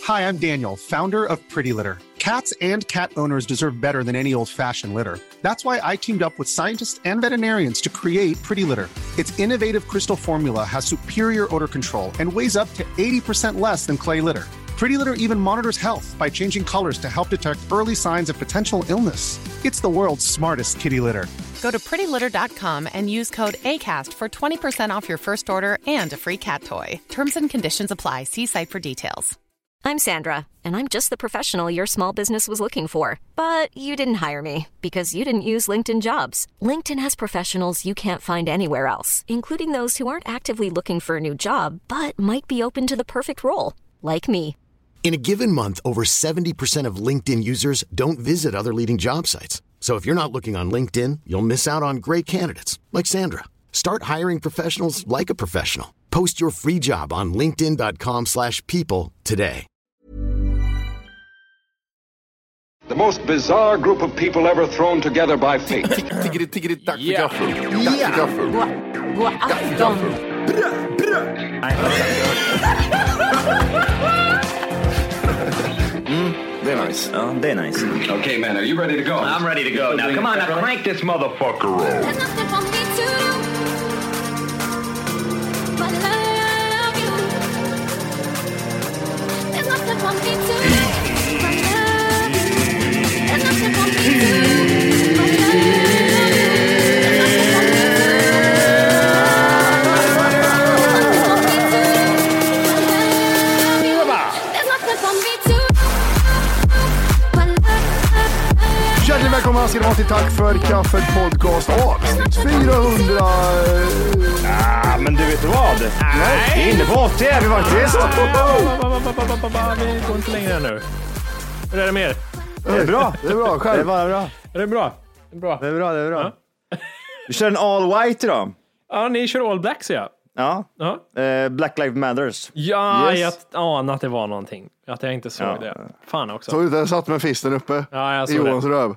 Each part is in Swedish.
Hi, I'm Daniel, founder of Pretty Litter. Cats and cat owners deserve better than any old-fashioned litter. That's why I teamed up with scientists and veterinarians to create Pretty Litter. Its innovative crystal formula has superior odor control and weighs up to 80% less than clay litter. Pretty Litter even monitors health by changing colors to help detect early signs of potential illness. It's the world's smartest kitty litter. Go to prettylitter.com and use code ACAST for 20% off your first order and a free cat toy. Terms and conditions apply. See site for details. I'm Sandra, and I'm just the professional your small business was looking for. But you didn't hire me because you didn't use LinkedIn Jobs. LinkedIn has professionals you can't find anywhere else, including those who aren't actively looking for a new job, but might be open to the perfect role, like me. In a given month, over 70% of LinkedIn users don't visit other leading job sites. So if you're not looking on LinkedIn, you'll miss out on great candidates like Sandra. Start hiring professionals like a professional. Post your free job on linkedin.com/people today. The most bizarre group of people ever thrown together by fate. Tiggeri, tack för gaffel. Tack för gaffel. God afton! Det är nice. Ja, det är nice. Okay, man, are you ready to go? I'm ready to go now. Come on, now crank this motherfucker up. Hjärtligt välkomna ska det vara till Tack för kaffet podcast avsnitt 400. Men du vet vad? Nej. Inne på 80 är vi faktiskt. Vi går inte längre nu. Hur är det med er? Det är bra. Det är bra, själv. Det är bara bra. Är det bra? Det är bra. Det är bra, det är bra. Ja. Vi kör en all white idag. Ja, ni kör all black, så ja. Ja. Black Lives Matters. Ja, Yes. jag anade att det var någonting. Att jag inte såg det. Fan också. Så där satt med fisten uppe. Ja, jag i såg Johans det. röv.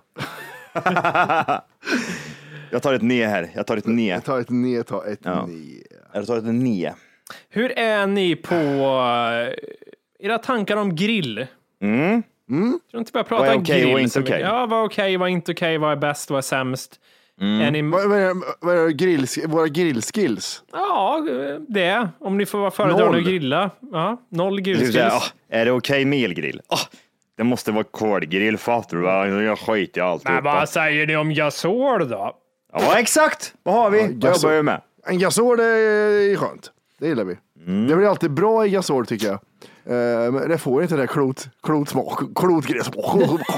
Jag tar ett ne här. Jag tar ett ne. Jag tar ett ne. Jag tar ett ne. Hur är ni på era tankar om grill? Mm. Tror inte bara prata Vad är om okej grill. och inte så mycket. okej? Ja, vad är okej, vad är inte okej, vad är bäst, vad är sämst? Är ni... Vad är våra grillskills? Ja, det. Om ni får vara föredragande och grilla. Ja, 0 grillskills. Är det okej med elgrill? Det måste vara kolgrill, fattar du? Jag skiter i allt. Men vad säger ni om gasol då? Ja, exakt. Vad har vi? Vad jobbar vi med? En gasol är skönt. Det gillar vi. Det blir alltid bra i gasol tycker jag. Men det får inte det där klotsmak. Klotgräsmak.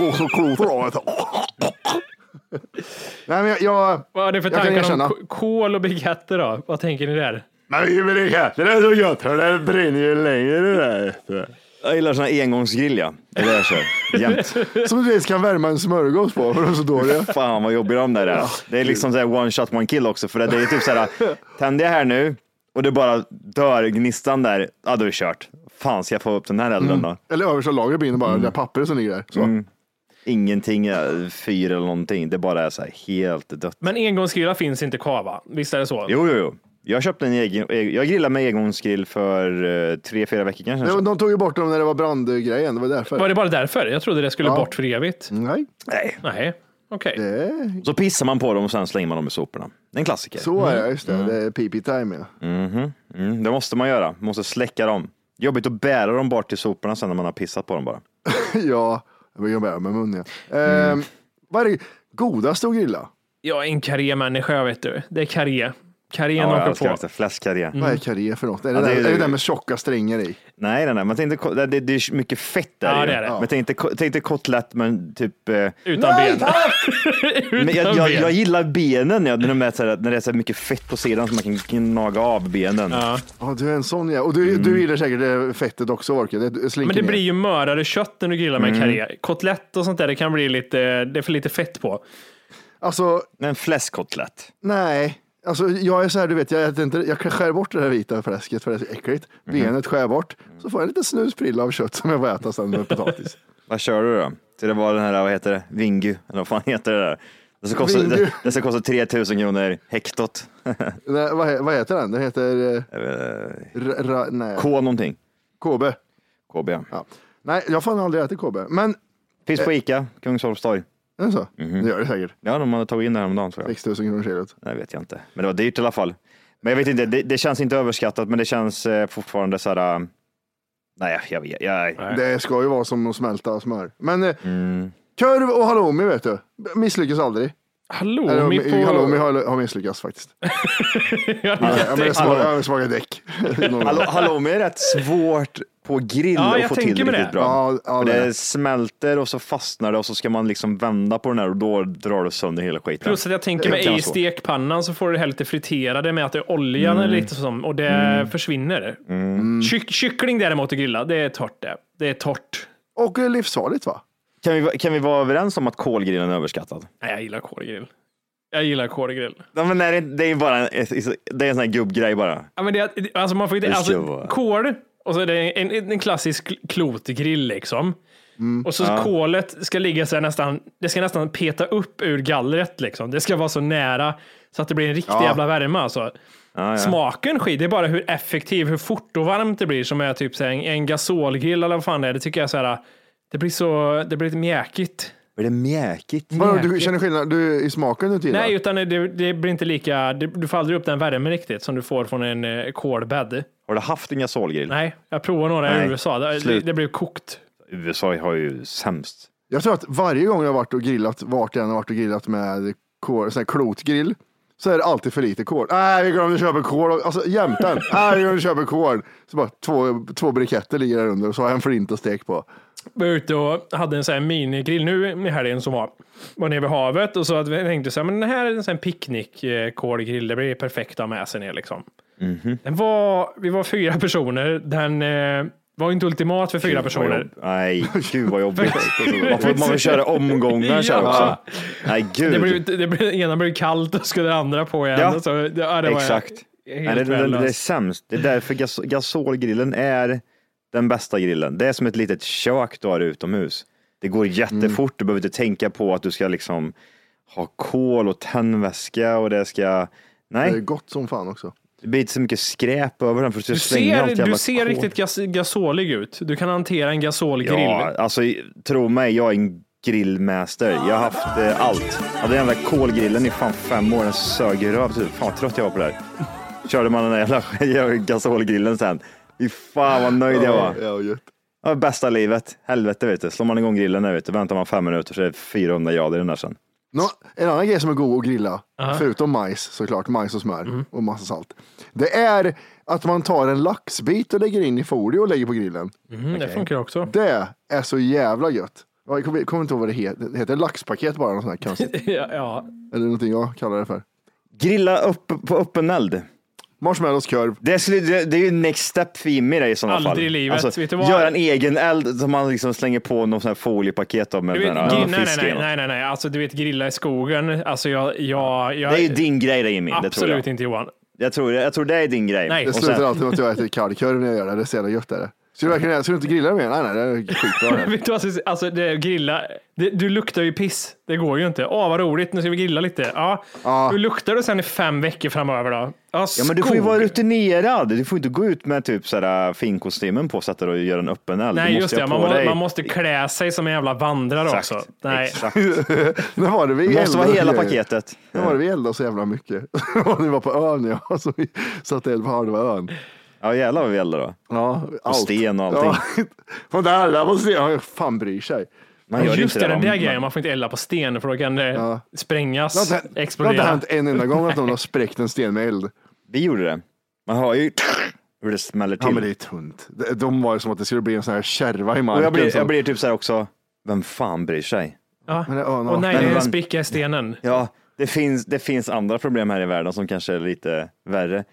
Nej, men Vad är det för tankar om kol och briketter då? Vad tänker ni där? Men briketter är så gott. Det brinner ju längre det där. Jag gillar såna engångsgrill, ja. Det är det jag kör. Jämt. Som du vet kan värma en smörgås på. För de är så dåliga. Fan vad jobbiga de där är. Det är liksom såhär one shot one kill också. För det är typ såhär, tänder jag här nu och det bara dör gnistan där. Ja, då är det kört. Fan, ska jag få upp den här elden då? Eller översta lager brinner bara. Det där pappret som ligger där. Så. Ingenting, fyr eller någonting. Det bara är så här helt dött. Men engångsgrillar finns inte kvar, va? Visst är det så? Jo. Jag köpte en egen. Jag grillade med engångsgrill för 3-4 veckor kanske. De tog ju bort dem när det var brandgrejen. Det var därför. Var det bara därför? Jag trodde det skulle bort för evigt. Nej. Okej. Så pissar man på dem och sen slänger man dem i soporna. Det är en klassiker. Så är det, just det. Det är PP-time, ja. Det måste man göra. Man måste släcka dem. Jobbigt att bära dem bort till soporna sen när man har pissat på dem bara. Ja, jag brukar bära med munnen. Vad är det godaste att grilla? Jag är en karré-människa, vet du. Det är karré. Karrén åker på. Fläskkarré. Vad är karré för något? Är det är det där med tjocka strängar i? Nej. Man tänkte, det är mycket fett där. Ja, det är det. Men tänkte kotlett, men typ... Utan ben. Men jag gillar benen, när det är så mycket fett på sidan så man kan gnaga av benen. Ja, du är en sån, ja. Och du gillar säkert fettet också, Orke. Men det blir ju mörare kött när du grillar med karré. Kotlett och sånt där, det kan bli lite... Det är för lite fett på. Alltså... En fläskkotlett. Nej. Alltså jag är så här, du vet, jag kan skära bort det här vita fläsket för det är så äckligt. Benet skär bort. Så får jag en liten snusprilla av kött som jag får äta sen med potatis. Vad kör du då? Så det var den här, vad heter det? Vingu, eller vad fan heter det där? Det ska kosta 3000 kronor hektot. Nej, vad heter den? Den heter... K någonting. KB. KB, ja. Nej, jag har fan aldrig ätit KB. Men... Finns på Ica, Kungsholmstorg. Är det så? Det gör det säkert. Ja, de hade tagit in det här om dagen. 6 000 kronor kilot. Nej, vet jag inte. Men det var dyrt i alla fall. Men jag vet inte, det känns inte överskattat, men det känns fortfarande så här... Nej, jag vet. Det ska ju vara som att smälta smör. Men korv och halloumi vet du, misslyckas aldrig. Halloumi har misslyckats faktiskt. Jag smakar däck. Halloumi är rätt svårt på grill och få till riktigt bra. Det smälter och så fastnar det och så ska man liksom vända på den här och då drar det sönder hela skiten. Plus att jag tänker med i stekpannan så får du det lite friterade med att det är oljan eller lite som och det försvinner. Kyckling däremot att grilla, det är torrt det är torrt. Och livsfarligt va? Kan vi vara överens om att kolgrillen är överskattad? Nej, jag gillar kolgrill. Ja, men det är bara det är en sån här gubbgrej bara. Ja, men alltså man får inte kol och så är det en klassisk klotgrill liksom. Och så kolet ska ligga så här nästan peta upp ur gallret liksom. Det ska vara så nära så att det blir en riktig jävla värme alltså. Smaken det är bara hur effektiv, hur fort och varmt det blir som är typ så här, en gasolgrill eller vad fan det är. Det tycker jag så här, det blir lite mjäkigt. Är det mjäkigt? Du känner skillnad i smaken? Nej, utan det blir inte lika, du får aldrig upp den värmen riktigt som du får från en kolbädd. Har du haft en gasolgrill? Nej, jag provar några i USA. Det blev kokt. USA har ju sämst. Jag tror att varje gång jag har varit och grillat med klotgrill så är det alltid för lite kol. Nej, vi glömde köpa kol. Alltså jämten. Nej, vi glömde köpa kol. Så bara två briketter ligger där under och så har jag en flint och stek på. Jag var ute och hade en sån här minigrill nu i helgen som var nere vid havet och så att vi tänkte så här, men den här är en sån här picknick-kolgrill, det blir perfekt att ha med sig ner liksom. Vi var 4 personer, den var inte ultimat för 4 personer. Nej, gud vad jobbigt. Man får köra omgångar också. Nej, gud. Ena blev kallt och skulle det andra på igen. Ja, så, det var exakt. Det är sämst. Det är därför gasolgrillen är den bästa grillen. Det är som ett litet kök du har utomhus. Det går jättefort. Du behöver inte tänka på att du ska liksom ha kol och tändväska och det ska... Nej. Det är gott som fan också. Det blir inte så mycket skräp över den för att du ser riktigt gasolig ut. Du kan hantera en gasolgrill. Ja, alltså tro mig, jag är en grillmäster. Jag har haft allt. Jag hade den där kolgrillen i fan 5 år. Den sög röv. Fan vad trött jag var på det här. Körde man den där gasolgrillen sen. Fan vad nöjd jag var. Ja, bästa livet. Helvete vet du. Slår man igång grillen där vet du. Väntar man 5 minuter så är det 400 grader i den där sen. En annan grej som är god att grilla, förutom majs såklart, majs och smör och massa salt. Det är att man tar en laxbit och lägger in i folie och lägger på grillen. Det funkar också. Det är så jävla gött. Jag kommer inte ihåg vad det heter. Det heter laxpaket bara, något sånt här konstigt. ja. Eller någonting jag kallar det för. Grilla upp på öppen eld. Marshmallows korv. Det är ju next step för Jimmy i sådana fall. Aldrig i livet. Alltså, vet du vad? Gör en egen eld som man liksom slänger på någon sån här foliepaket av med nej. Alltså du vet grilla i skogen. Alltså jag det är ju din grej där Jimmy. Absolut inte Johan. Jag tror det är din grej. Nej. Det slutar alltid med att jag äter kallkorv när jag gör det. Det är så jävla gött det. Ska du inte grilla mer? Nej, det är skitbra. Vet du vad, alltså grilla, du luktar ju piss. Det går ju inte. Vad roligt, nu ska vi grilla lite. Hur luktar du sen i 5 veckor framöver då? Ja, men du får ju vara rutinerad. Du får inte gå ut med typ sådär finkostymen på sätta och göra en öppen eld. Nej, just det. Man måste klä sig som en jävla vandrare också. Nej. Exakt. Det måste vara hela paketet. Det var det vi eldade så jävla mycket. Vi var på ön, så vi satte eld på halva ön. Ja, jävlar vad vi eldar då. Ja, och sten och allting. Från där måste jag fan bryr sig. Man gör just det, den där grejen, man får inte elda på sten för då kan det sprängas, explodera. Det har inte hänt en enda gång att någon har spräckt en sten med eld. Vi gjorde det. Man har ju hur det smäller till. Ja, men det är tunt. De var ju som att det skulle bli en sån här kärva i marken. Och jag blir typ så här också, vem fan bryr sig? Ja. Och nej, det är en spricka i stenen. Ja, det finns andra problem här i världen som kanske är lite värre.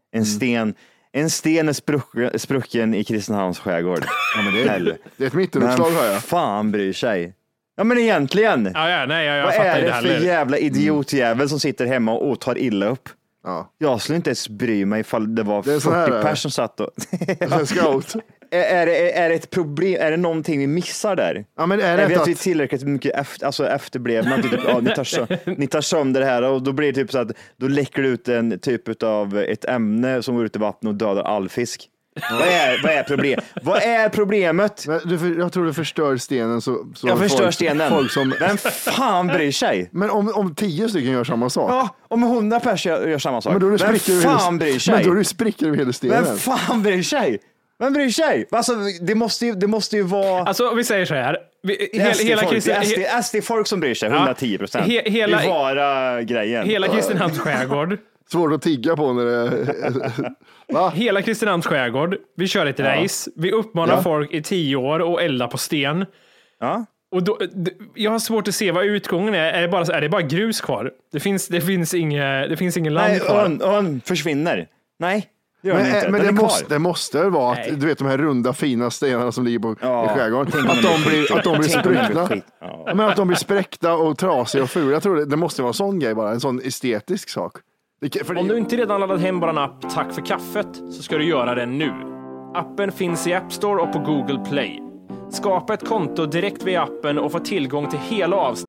En sten är sprucken i Kristinehamns skärgård. Ja, men det är ett mittenuppslag har jag. Fan bryr sig. Ja, men egentligen. Jag vad är det för jävla idiotjävel som sitter hemma och tar illa upp? Ja. Jag skulle inte ens bry mig ifall det var 40 personer som satt och... Scout. Är det ett problem? Är det någonting vi missar där? Ja, men är vi att tillräckligt mycket efterblivna? Typ, ni tar sönder det här och då blir det typ så att då läcker det ut en typ av ett ämne som går ut i vattnet och dödar all fisk. Vad är problemet? Jag tror du förstör stenen så jag förstör stenen. Folk som... Vem fan bryr sig? Men om 10 stycken gör samma sak. Ja, om 100 personer gör samma sak. Men då vem fan bryr sig? Men då är det spricker över hela stenen. Vem fan bryr sig? Vem bryr sig? Alltså, det måste ju vara... Alltså, vi säger så här. SD-folk som bryr sig, 110%. Det är bara grejen. Hela Kristinehamns skärgård. Svårt att tigga på när det... Hela Kristinehamns skärgård. Vi kör ett race. Vi uppmanar folk i 10 år att elda på sten. Ja. Och då, jag har svårt att se vad utgången är. Är det bara grus kvar? Det finns ingen land kvar. Ön försvinner. Nej. Men det måste vara att du vet de här runda fina stenarna som ligger på i skärgården, att de blir spräckta. Men att de blir spräckta och trasiga och fula. Jag tror det måste vara en sån grej bara, en sån estetisk sak. Om du inte redan laddat hem vår app Tack för kaffet så ska du göra det nu. Appen finns i App Store och på Google Play. Skapa ett konto direkt via appen och få tillgång till hela avsnittet.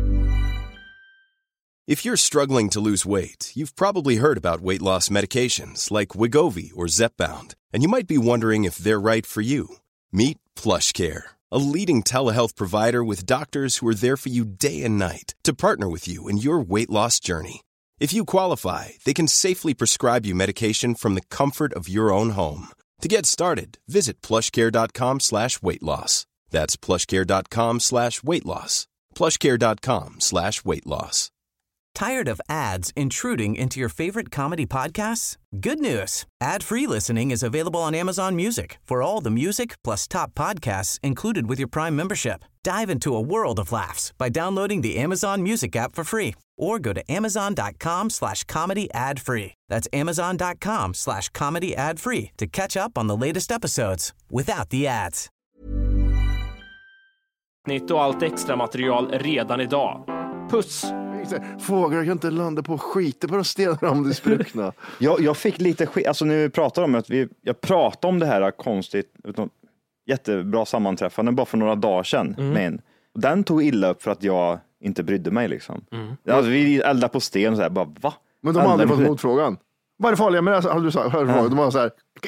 If you're struggling to lose weight, you've probably heard about weight loss medications like Wegovy or Zepbound, and you might be wondering if they're right for you. Meet PlushCare, a leading telehealth provider with doctors who are there for you day and night to partner with you in your weight loss journey. If you qualify, they can safely prescribe you medication from the comfort of your own home. To get started, visit plushcare.com/weightloss. That's plushcare.com/weightloss. plushcare.com/weightloss. Tired of ads intruding into your favorite comedy podcasts? Good news. Ad-free listening is available on Amazon Music for all the music plus top podcasts included with your Prime membership. Dive into a world of laughs by downloading the Amazon Music app for free or go to amazon.com/comedy ad-free. That's amazon.com/comedy ad-free to catch up on the latest episodes without the ads. Nytt och allt extra material redan idag. Puss! Fåglar kan inte landa på skiter på de stenar om det spruckna. Jag fick lite skit, alltså nu pratar om att jag pratade om det här konstigt, jättebra sammanträffande bara för några dagar sedan. Men den tog illa upp för att jag inte brydde mig liksom. Alltså, vi eldade på sten och så här, bara va? Men de har aldrig fått motfrågan. Vad är det farliga med det? Hade du sagt, de var så här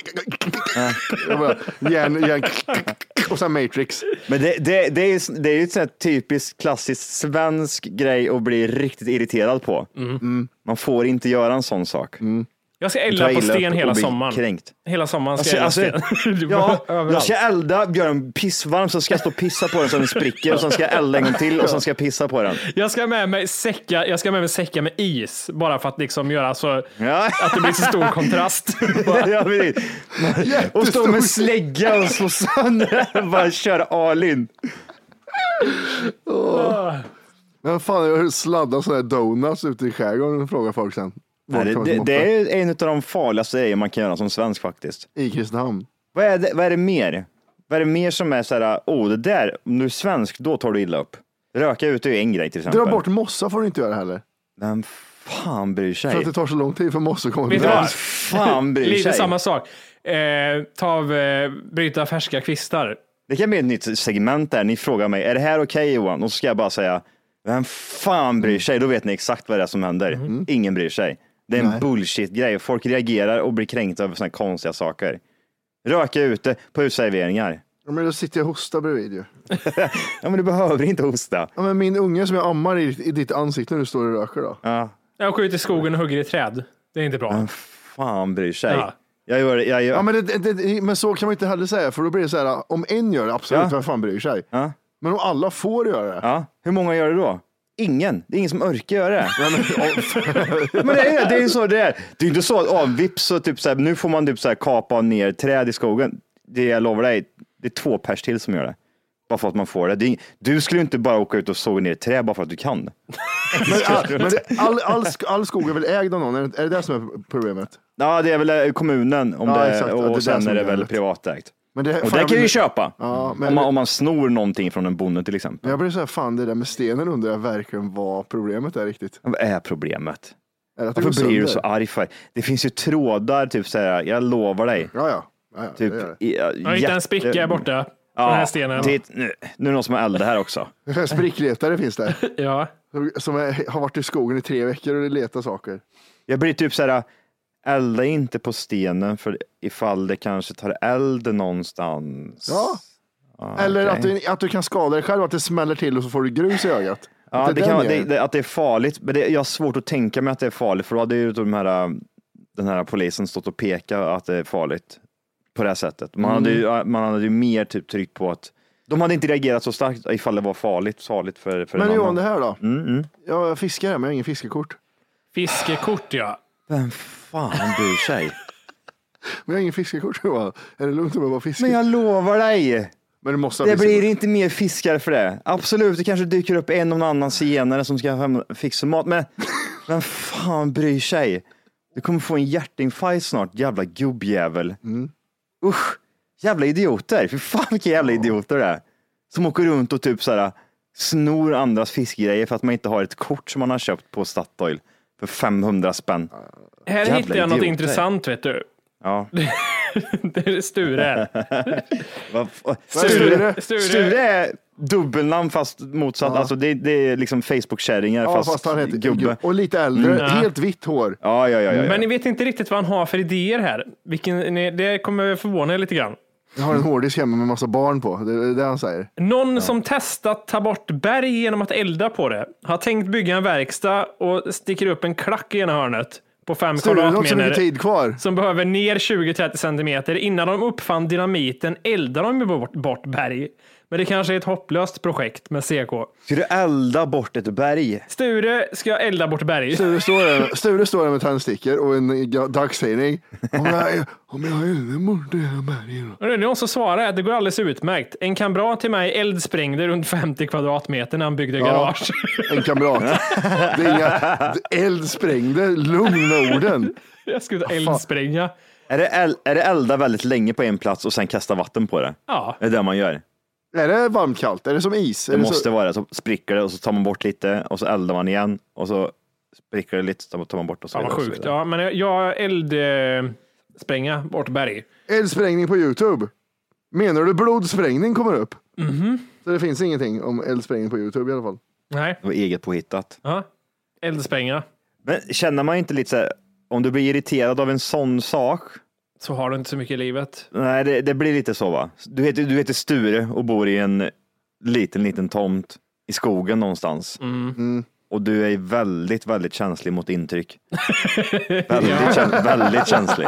järn och så Matrix. Men det är ju ett sånt här typiskt klassiskt svensk grej att bli riktigt irriterad på. Man får inte göra en sån sak. Jag ska elda på sten hela sommaren. Kränkt. Hela sommaren ska jag elda sten. Jag ska elda, göra en pissvarm, så ska jag stå och pissa på den så den spricker och sen ska jag elda en gång till och sen ska jag pissa på den. Jag ska med mig säckar med is bara för att liksom göra så att det blir så stor kontrast. Och stå med slägga och slå sönder. Bara köra all-in. Men fan, jag har sladdat sådana här donuts ute i skärgården och frågar folk sen. Det är en av de farligaste grejer man kan göra som svensk faktiskt. I Kristinehamn. Vad är det mer? Vad är det mer som är så här, det där, om du är svensk, då tar du illa upp. Röka ut är ju en grej till exempel. Dra bort mossa får du inte göra heller. Vem fan bryr sig? För att det tar så lång tid för mossa kommer. Vem fan bryr sig? Lite samma sak. Bryta färska kvistar. Det kan bli ett nytt segment där. Ni frågar mig, är det här okej, Johan? Och så ska jag bara säga, vem fan bryr sig? Då vet ni exakt vad det är som händer. Ingen bryr sig. Det är en bullshit-grej. Folk reagerar och blir kränkta över såna konstiga saker. Röka ute på utserveringar. Ja, men då sitter jag och hostar bredvid ju. Ja, men du behöver inte hosta. Ja, men min unge som jag ammar i ditt ansikte när du står och röker då. Ja. Jag åker ut i skogen och hugger i träd. Det är inte bra. Vem fan bryr sig? Ja. Jag gör det. Ja, men så kan man inte heller säga. För då blir det så här, om en gör det, absolut, vem fan bryr sig? Ja. Men om alla får göra det. Ja. Hur många gör det då? Ingen. Det är ingen som orkar göra det. Men det är ju så det är. Det är inte så att vips så typ så här, nu får man typ så här kapa ner träd i skogen. Det jag lovar dig, det är 2 pers till som gör det. Bara för att man får det. Du skulle inte bara åka ut och såga ner träd bara för att du kan. Men all skog är väl ägd av någon? Är det det som är problemet? Ja, det är väl kommunen om det, exakt. och det sen är det väl privatägt. Men och det kan ju köpa. Ja, men om man snor någonting från en bonde till exempel. Jag blir så här, fan det där med stenen undrar jag verkligen vad problemet är riktigt. Vad är problemet? Varför blir du så arg för? Det finns ju trådar typ så här, jag lovar dig. Ja, typ, inte en spricka borta. Den här stenen. Nu är det någon som har eldat här också. Sprickletare finns det. Ja. Som har varit i skogen i 3 veckor och letar saker. Jag blir typ så här, elda inte på stenen för ifall det kanske tar eld någonstans. Ja. Eller att du kan skada dig själv, att det smäller till och så får du grus i ögat. Ja, att det är farligt. Men jag har svårt att tänka mig att det är farligt, för då hade ju den här polisen stått och pekat att det är farligt på det här sättet. Man hade ju mer typ tryckt på att de hade inte reagerat så starkt ifall det var farligt för men Johan, det här då? Jag fiskar men jag har ingen fiskekort. Fiskekort, ja. Vem fan bryr sig? Men jag har ingen fiskekort, Johan. Är det lugnt om jag bara fiskar? Men jag lovar dig. Men det blir inte mer fiskar för det. Absolut, det kanske dyker upp en och annan senare som ska fixa mat. Men vem fan bryr sig? Du kommer få en hjärtinfarkt snart, jävla gubbjävel. Usch, jävla idioter. För fan vilka jävla idioter det är. Som åker runt och typ såhär snor andras fiskgrejer för att man inte har ett kort som man har köpt på Statoil för 500 spänn. Här hittar jag något intressant, vet du. Ja. Det är Sture. Sture är dubbelnamn fast motsatt. Ja. Alltså det är liksom Facebook-kärringar fast han heter gubbe. Och lite äldre, helt vitt hår. Ja. Men ni vet inte riktigt vad han har för idéer här. Det kommer förvåna er lite grann. Jag har en hårddisk hemma med massa barn på. Det är det han säger. Någon som testat ta bort berg genom att elda på det har tänkt bygga en verkstad och sticker upp en klack i ena hörnet på 5 kvadratmeter tid kvar. Som behöver ner 20-30 centimeter. Innan de uppfann dynamiten eldar de bort berg. Men det kanske är ett hopplöst projekt med CK. Ska du elda bort ett berg? Sture ska elda bort berg. Sture står där med tändstickor och en dagstidning. Om jag eldar bort det här berget. Det är någon som svarar att det går alldeles utmärkt. En kamrat till mig eldsprängde runt 50 kvadratmeter när han byggde garage. En kamrat. Det är inga eldsprängde, lugna orden. Jag skulle eldspränga. Är det elda väldigt länge på en plats och sen kasta vatten på det? Ja. Det är det man gör. Är det varmt kallt? Är det som is? Det måste vara det. Så spricker det och så tar man bort lite och så eldar man igen och så spricker det lite så tar man bort och så. Ja, vad sjukt. Ja, men jag eldspränga bort berg. Eldsprängning på YouTube. Menar du blodsprängning kommer upp? Så det finns ingenting om eldsprängning på YouTube i alla fall. Nej. Det var eget påhittat. Ja, eldspränga. Men känner man inte lite så här, om du blir irriterad av en sån sak så har du inte så mycket i livet. Nej, det blir lite så, va? Du heter Sture och bor i en liten tomt i skogen någonstans. Och du är väldigt, väldigt känslig mot intryck. Väldigt känslig.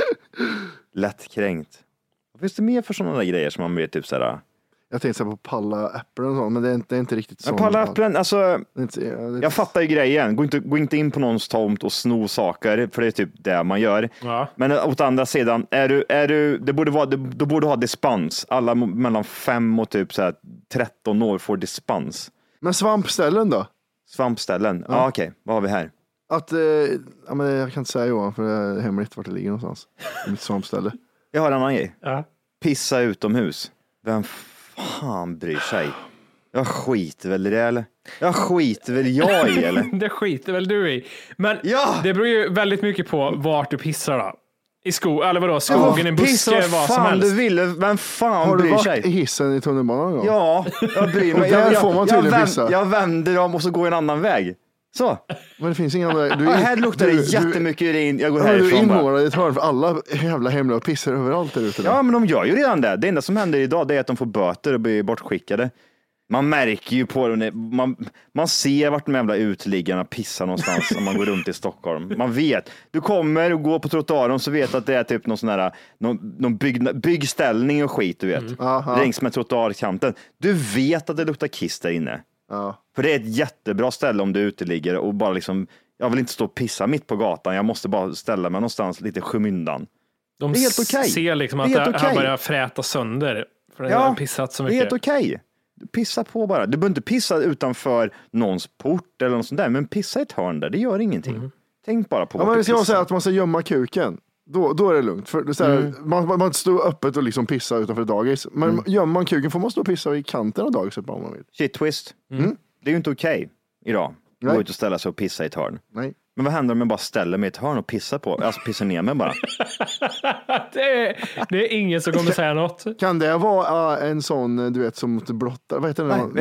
Lättkränkt. Vad finns det mer för sådana där grejer som man blir typ såhär? Jag tänkte på palla äpplen och så, men det är inte riktigt så. Men palla äpplen, alltså, jag fattar ju grejen. Gå inte in på någons tomt och sno saker, för det är typ det man gör. Ja. Men åt andra sidan, då borde du ha dispens. Alla mellan 5 och typ så här 13 år får dispens. Men svampställen då? Svampställen, ja okej. Vad har vi här? Men jag kan inte säga Johan, för det är hemligt vart det ligger någonstans. Mitt svampställe. Jag har en annan grej. Ja. Pissa utomhus. Vem fan bryr sig? Jag skiter väl i det, eller? Jag skiter väl jag i, eller? Det skiter väl du i. Men det beror ju väldigt mycket på vart du pissar då. I eller vadå, skogen, en buske, vad som helst. Du vill, vem fan bryr sig? Har du varit i hissen i tunnelbanan någon gång? Ja, jag bryr mig. Där får man tydligen pissa. Jag vänder om och så går en annan väg. Så. Men det finns ingen annan väg. Här luktar det jättemycket urin. Jag går härifrån. Du är inmålad i ett hörn för alla jävla hemliga pissar överallt där ute. Ja, men de gör ju redan det. Det enda som händer idag, det är att de får böter och blir bortskickade. Man märker ju på det. Man ser vart de jävla utliggarna pissar någonstans om man går runt i Stockholm. Man vet. Du kommer och går på trottoaren så vet att det är typ någon sån här någon byggställning och skit, du vet. Längs med trottoarkanten. Du vet att det luktar kiss där inne. Ja. För det är ett jättebra ställe om du uteliggare och bara liksom, jag vill inte stå och pissa mitt på gatan. Jag måste bara ställa mig någonstans lite skymyndan. De det är helt okej. Ser liksom att det här börjar fräta sönder. För det har pissat så mycket. Det är helt okej. Pissa på bara. Du behöver inte pissa utanför någons port eller något sånt där. Men pissa i ett hörn där, det gör ingenting. Tänk bara på men det ska säga att man ska gömma kuken. Då är det lugnt. För det är så här, man står öppet och liksom pissa utanför dagis. Men gömmer man kuken får man stå och pissa vid kanten av dagiset om man vill. Shit twist. Det är ju inte okej idag. Gå ut och ställa sig och pissa i ett hörn. Nej. Men vad händer om jag bara ställer mig i ett hörn och pissar ner mig bara? det är ingen som kommer säga något. Kan det vara en sån, du vet, som blottar? Vad heter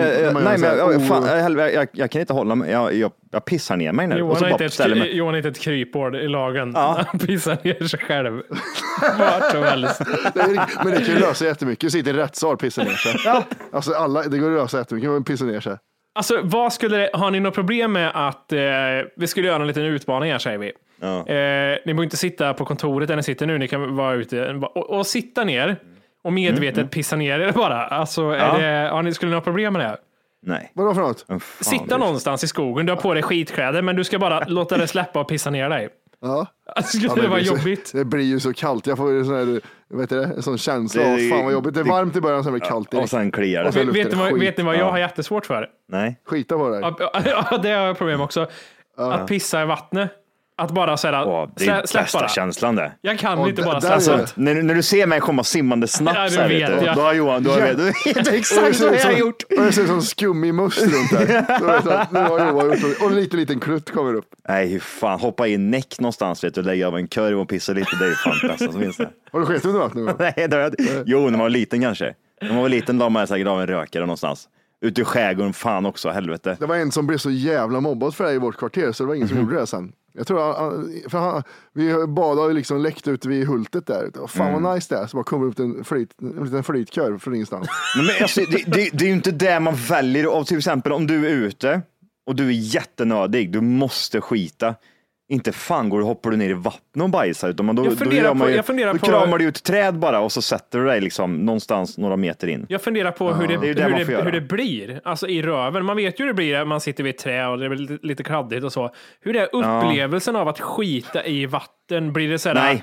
det? Jag kan inte hålla mig. Jag pissar ner mig nu. Johan har inte ett krypbord i lagen. Ja. Han pissar ner sig själv. Vart som helst. Men det kan ju lösa jättemycket. Sitter i en rättssal, pissar ner sig. Ja. Alltså det går att lösa jättemycket. Man pissar ner sig. Alltså, har ni något problem med att vi skulle göra en liten utmaning här, säger vi. Ja. Ni behöver inte sitta på kontoret där ni sitter nu. Ni kan vara ute och sitta ner och medvetet pissa ner er bara. Alltså, skulle ni ha problem med det? Nej. Vadå för något? Sitta någonstans i skogen, du har på dig skitkläder, men du ska bara låta det släppa och pissa ner dig. Ja. Alltså, skulle det vara jobbigt? Det blir ju så kallt. Jag får ju en sån känsla av fan vad jobbigt. Det är varmt i början, sen blir det kallt direkt. Och sen kliar det. Vet ni vad jag har jättesvårt för? Nej. Skita på dig. Ja, det har jag problem också. Att pissa i vattnet. Att bara säga det är bästa känslan det. Jag kan inte bara släppa. Alltså, när du ser mig komma simmande snabbt så här, då har Johan, du vet exakt vad jag har gjort. Och det ser som skummig must runt där. Nu har Johan gjort och en liten krutt kommer upp. Nej, hur fan, hoppa i näck någonstans, vet du, lägga av en kurv och pissa lite, det är ju fan bästa som finns det. Har du skett under vattnet? Nej, det har jag. Jo, när man var liten kanske. När man var liten, då man säkert av en rökare någonstans. Ute i skärgården, fan också, helvete. Det var en som blev så jävla mobbad för det i vårt kvarter, så det var ingen som gjorde det sen. Jag tror vi badade liksom läckt ut vid Hultet där. Och fan vad nice det är. Så bara kommer upp en liten flytkör från ingenstans. Men alltså, det är ju inte det man väljer av, till exempel om du är ute och du är jättenödig, du måste skita. Inte fan hoppar du ner i vattnet och bajsar, utan då kramar du ut träd bara och så sätter du dig liksom någonstans några meter in. Jag funderar på hur det blir, alltså i röven. Man vet ju hur det blir, man sitter vid ett träd och det blir lite kladdigt och så. Hur är upplevelsen av att skita i vatten? Blir det sådär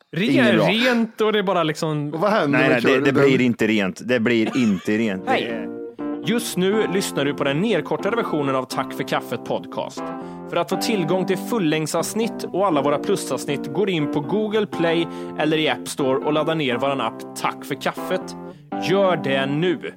rent och det är bara liksom... Vad händer? Nej, det blir inte rent. Det blir inte rent. Nej. Just nu lyssnar du på den nedkortade versionen av Tack för kaffet podcast. För att få tillgång till fullängdsavsnitt och alla våra plusavsnitt går in på Google Play eller i App Store och laddar ner våran app Tack för kaffet. Gör det nu!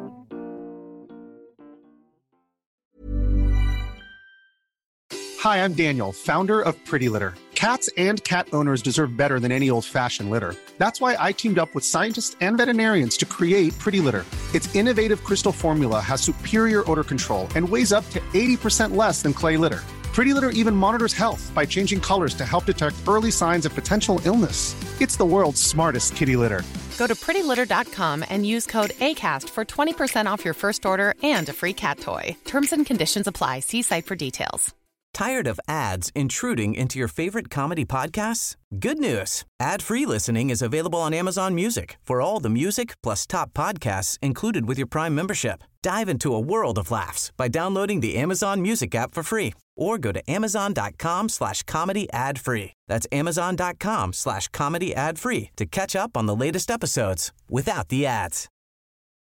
Hi, I'm Daniel, founder of Pretty Litter. Cats and cat owners deserve better than any old-fashioned litter. That's why I teamed up with scientists and veterinarians to create Pretty Litter. Its innovative crystal formula has superior odor control and weighs up to 80% less than clay litter. Pretty Litter even monitors health by changing colors to help detect early signs of potential illness. It's the world's smartest kitty litter. Go to prettylitter.com and use code ACAST for 20% off your first order and a free cat toy. Terms and conditions apply. See site for details. Tired of ads intruding into your favorite comedy podcasts? Good news. Ad-free listening is available on Amazon Music for all the music plus top podcasts included with your Prime membership. Dive into a world of laughs by downloading the Amazon Music app for free or go to amazon.com/comedy ad-free. That's amazon.com/comedy ad-free to catch up on the latest episodes without the ads.